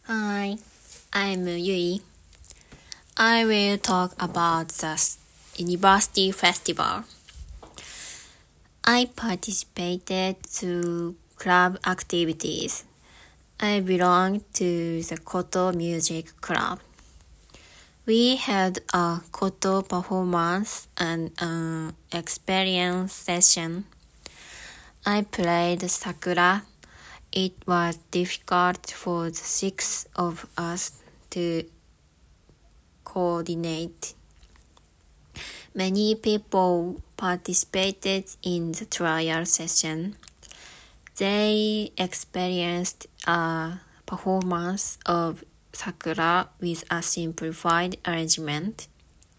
Hi, I'm Yui. I will talk about the University Festival. I participated to club activities. I belong to the Koto Music Club. We had a Koto performance and an experience session. I played Sakura. It was difficult for the 6 of us to coordinate. Many people participated in the trial session. They experienced a performance of Sakura with a simplified arrangement.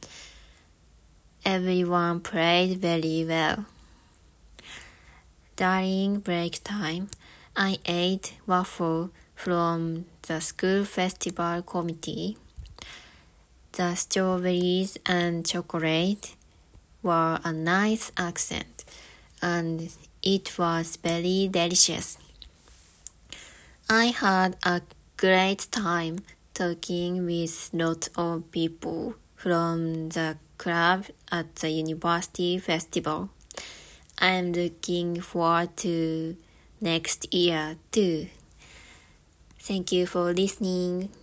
Everyone played very well. During break time, I ate waffle from the school festival committee. The strawberries and chocolate were a nice accent, and it was very delicious. I had a great time talking with lots of people from the club at the University Festival. I'm looking forward to next year too. Thank you for listening.